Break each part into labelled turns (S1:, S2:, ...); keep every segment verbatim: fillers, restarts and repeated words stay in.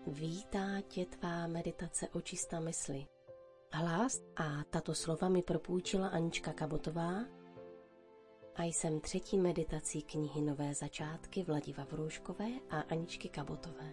S1: Vítá tě tvá meditace Očista mysli. Hlas a tato slova mi propůjčila Anička Kabotová a jsem třetí meditací knihy Nové začátky Vladi Vavrouškové a Aničky Kabotové.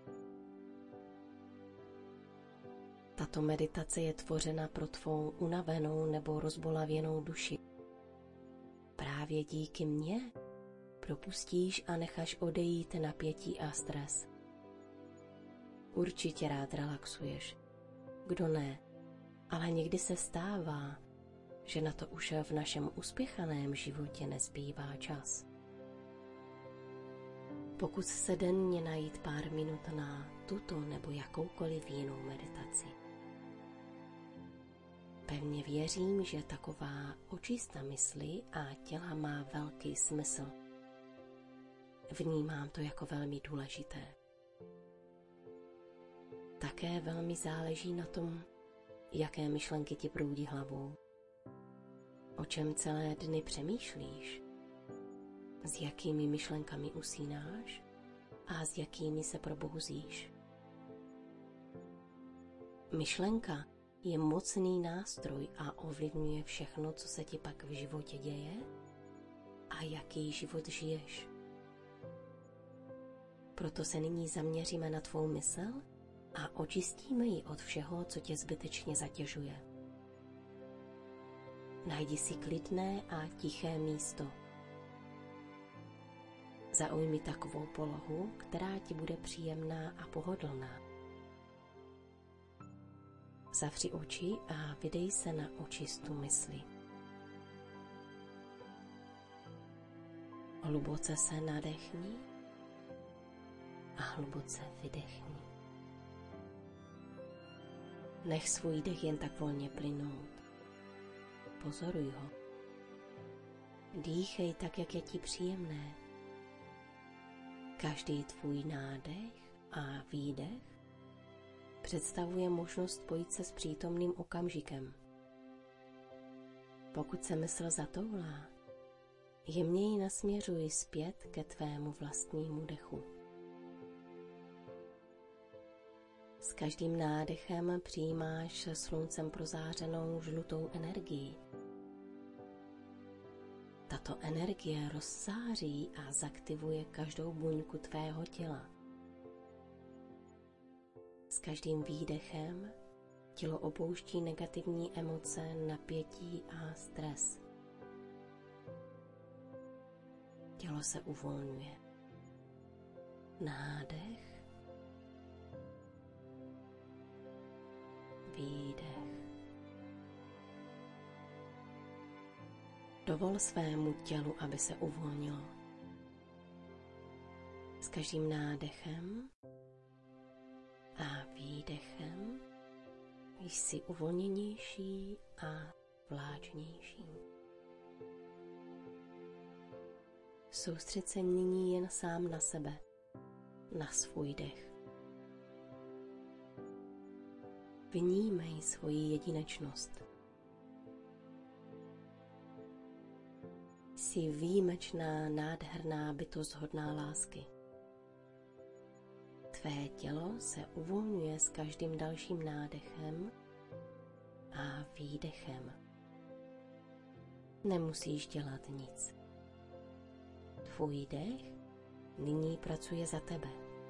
S1: Tato meditace je tvořena pro tvou unavenou nebo rozbolavěnou duši. Právě díky mně propustíš a necháš odejít napětí a stres. Určitě rád relaxuješ. Kdo ne? Ale někdy se stává, že na to už v našem uspěchaném životě nezbývá čas. Pokus se denně najít pár minut na tuto nebo jakoukoliv jinou meditaci. Pevně věřím, že taková očista mysli a těla má velký smysl. Vnímám to jako velmi důležité. Také velmi záleží na tom, jaké myšlenky ti proudí hlavou, o čem celé dny přemýšlíš, s jakými myšlenkami usínáš a s jakými se probouzíš. Myšlenka je mocný nástroj a ovlivňuje všechno, co se ti pak v životě děje a jaký život žiješ. Proto se nyní zaměříme na tvou mysl a očistíme ji od všeho, co tě zbytečně zatěžuje. Najdi si klidné a tiché místo. Zaujmi takovou polohu, která ti bude příjemná a pohodlná. Zavři oči a vydej se na očistu mysli. Hluboce se nadechni a hluboce vydechni. Nech svůj dech jen tak volně plynout. Pozoruj ho. Dýchej tak, jak je ti příjemné. Každý tvůj nádech a výdech představuje možnost spojit se s přítomným okamžikem. Pokud se mysl zatoulá, jemně ji nasměřuj zpět ke tvému vlastnímu dechu. S každým nádechem přijímáš sluncem prozářenou žlutou energii. Tato energie rozzáří a zaktivuje každou buňku tvého těla. S každým výdechem tělo opouští negativní emoce, napětí a stres. Tělo se uvolňuje. Nádech, výdech. Dovol svému tělu, aby se uvolnilo. S každým nádechem a výdechem jsi uvolněnější a vláčnější. Soustřeď se nyní jen sám na sebe, na svůj dech. Vnímej svoji jedinečnost. Jsi výjimečná, nádherná bytost hodná lásky. Tvé tělo se uvolňuje s každým dalším nádechem a výdechem. Nemusíš dělat nic. Tvůj dech nyní pracuje za tebe.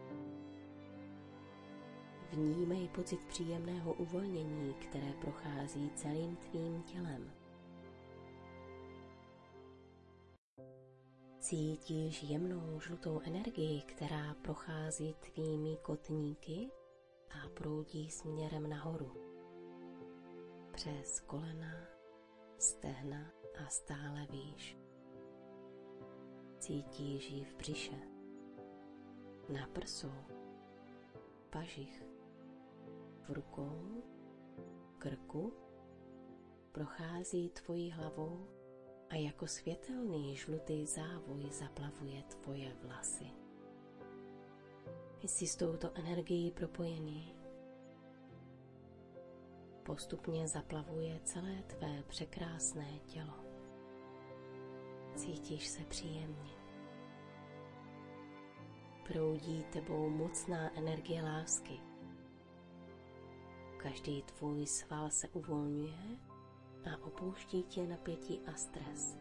S1: Vnímej pocit příjemného uvolnění, které prochází celým tvým tělem. Cítíš jemnou žlutou energii, která prochází tvými kotníky a proudí směrem nahoru. Přes kolena, stehna a stále výš. Cítíš ji v břiše, na prsou, pažich, v rukou, krku, prochází tvojí hlavou a jako světelný žlutý závoj zaplavuje tvoje vlasy. Jsi s touto energií propojený. Postupně zaplavuje celé tvé překrásné tělo. Cítíš se příjemně. proudí tebou mocná energie lásky. Každý tvůj sval se uvolňuje a opouští tě napětí a stres.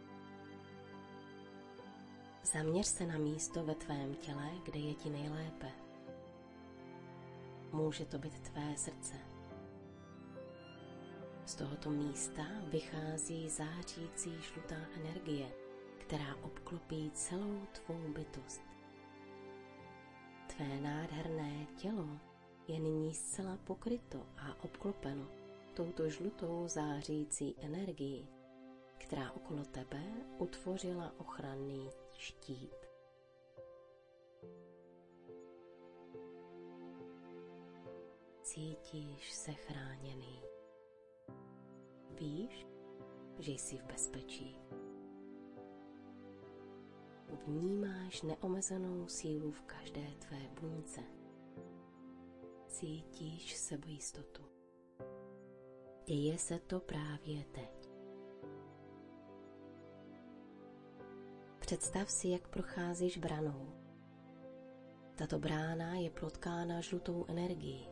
S1: Zaměř se na místo ve tvém těle, kde je ti nejlépe. Může to být tvé srdce. Z tohoto místa vychází zářící žlutá energie, která obklopí celou tvou bytost. Tvé nádherné tělo je nyní zcela pokryto a obklopeno touto žlutou zářící energií, která okolo tebe utvořila ochranný štít. Cítíš se chráněný. Víš, že jsi v bezpečí. Vnímáš neomezenou sílu v každé tvé buňce. Cítíš sebejistotu. Děje se to právě teď. Představ si, jak procházíš branou. Tato brána je protkána žlutou energií.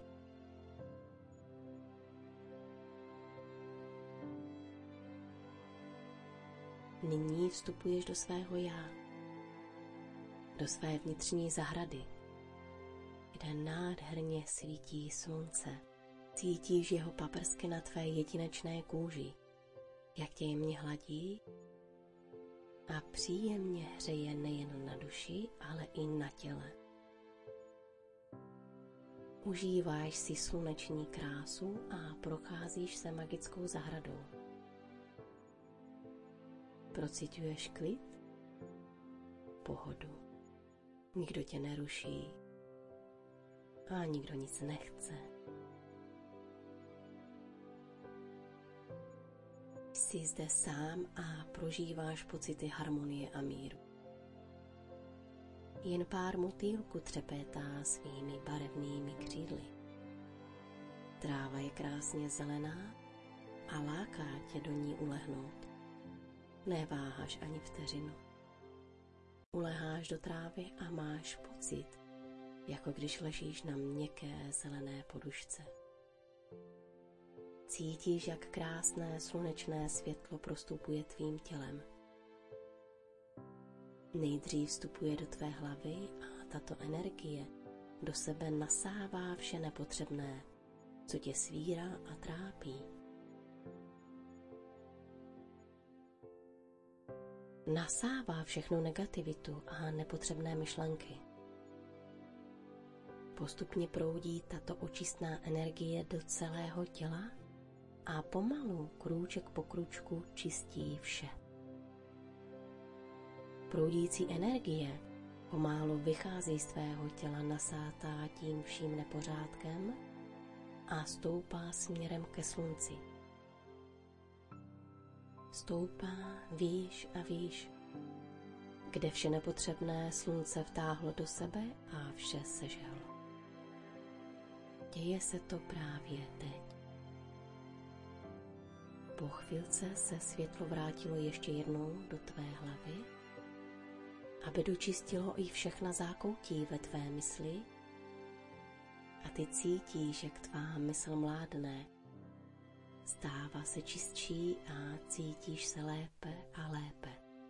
S1: Nyní vstupuješ do svého já, do své vnitřní zahrady, kde nádherně svítí slunce. Cítíš jeho paprsky na tvé jedinečné kůži, jak tě jemně hladí a příjemně hřeje nejen na duši, ale i na těle. Užíváš si sluneční krásu a procházíš se magickou zahradou. Prociťuješ klid, pohodu. Nikdo tě neruší a nikdo nic nechce. Jsi zde sám a prožíváš pocity harmonie a míru. Jen pár motýlků třepetá svými barevnými křídly. Tráva je krásně zelená a láká tě do ní ulehnout. Neváháš ani vteřinu. Uleháš do trávy a máš pocit, jako když ležíš na měkké zelené podušce. Cítíš, jak krásné slunečné světlo prostupuje tvým tělem. Nejdřív vstupuje do tvé hlavy a tato energie do sebe nasává vše nepotřebné, co tě svírá a trápí. Nasává všechnu negativitu a nepotřebné myšlenky. Postupně proudí tato očistná energie do celého těla a pomalu, krůček po krůčku, čistí vše. Proudící energie pomalu vychází z tvého těla nasátá tím vším nepořádkem a stoupá směrem ke slunci. Stoupá výš a výš, kde vše nepotřebné slunce vtáhlo do sebe a vše sežehlo. Děje se to právě teď. Po chvilce se světlo vrátilo ještě jednou do tvé hlavy, aby dočistilo i všechna zákoutí ve tvé mysli a ty cítíš, jak tvá mysl mládne. Stává se čistší a cítíš se lépe a lépe.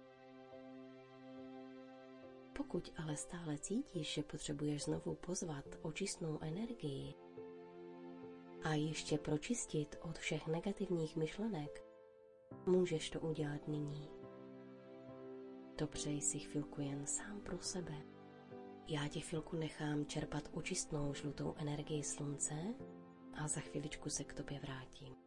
S1: Pokud ale stále cítíš, že potřebuješ znovu pozvat očistnou energii a ještě pročistit od všech negativních myšlenek, můžeš to udělat nyní. Dopřej si chvilku jen sám pro sebe. Já tě chvilku nechám čerpat očistnou žlutou energii slunce a za chviličku se k tobě vrátím.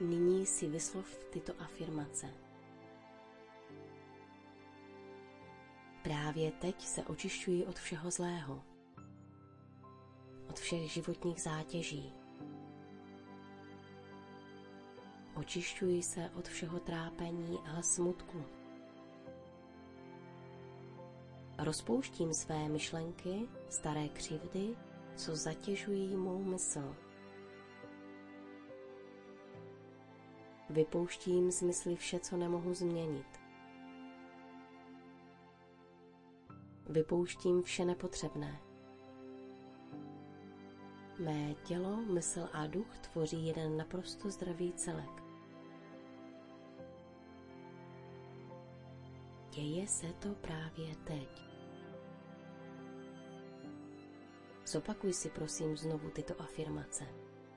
S1: Nyní si vyslov tyto afirmace. Právě teď se očišťuji od všeho zlého, od všech životních zátěží. Očišťuji se od všeho trápení a smutku. Rozpouštím své myšlenky, staré křivdy, co zatěžují mou mysl. Vypouštím z mysli vše, co nemohu změnit. Vypouštím vše nepotřebné. Mé tělo, mysl a duch tvoří jeden naprosto zdravý celek. Děje se to právě teď. Zopakuj si prosím znovu tyto afirmace.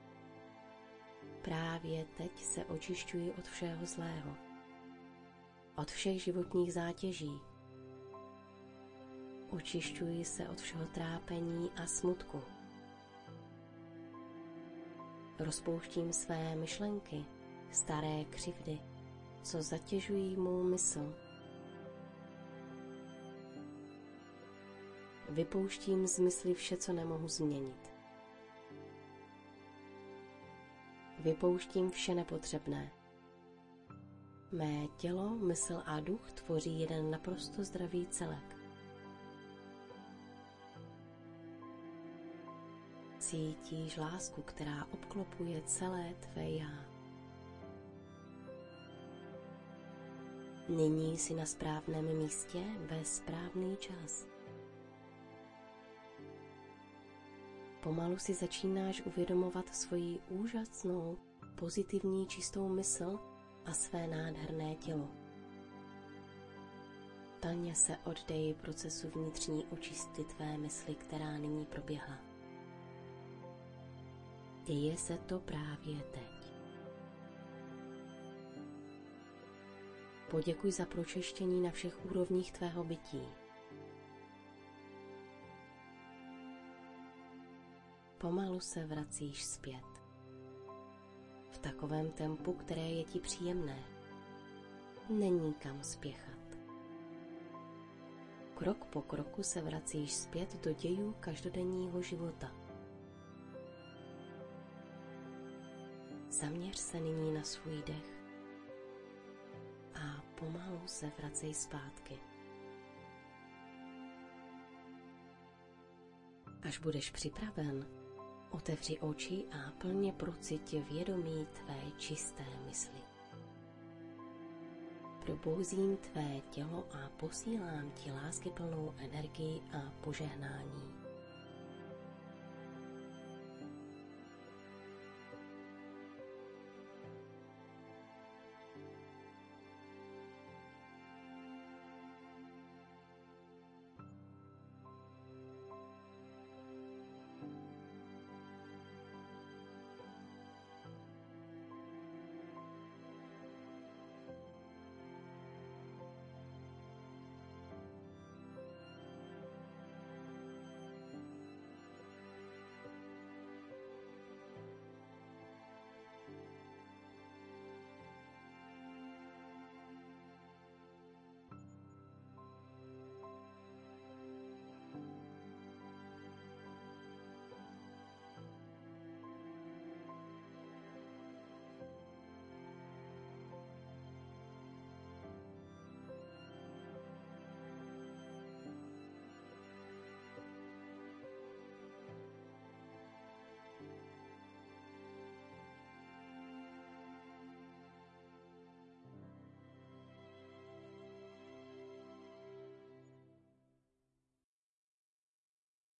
S1: Právě teď se očišťuji od všeho zlého, od všech životních zátěží. Očišťuji se od všeho trápení a smutku. Rozpouštím své myšlenky, staré křivdy, co zatěžují mou mysl. Vypouštím z mysli vše, co nemohu změnit. Vypouštím vše nepotřebné. Mé tělo, mysl a duch tvoří jeden naprosto zdravý celek. Cítíš lásku, která obklopuje celé tvé já. Nyní jsi na správném místě ve správný čas. Pomalu si začínáš uvědomovat svoji úžasnou, pozitivní, čistou mysl a své nádherné tělo. Plně se oddej procesu vnitřní očisty tvé mysli, která nyní proběhla. Děje se to právě teď. Poděkuj za pročištění na všech úrovních tvého bytí. Pomalu se vracíš zpět. V takovém tempu, které je ti příjemné. Není kam spěchat. Krok po kroku se vracíš zpět do dějů každodenního života. Zaměř se nyní na svůj dech a pomalu se vracej zpátky. Až budeš připraven, otevři oči a plně procit vědomí tvé čisté mysli. Probouzím tvé tělo a posílám ti láskyplnou energii a požehnání.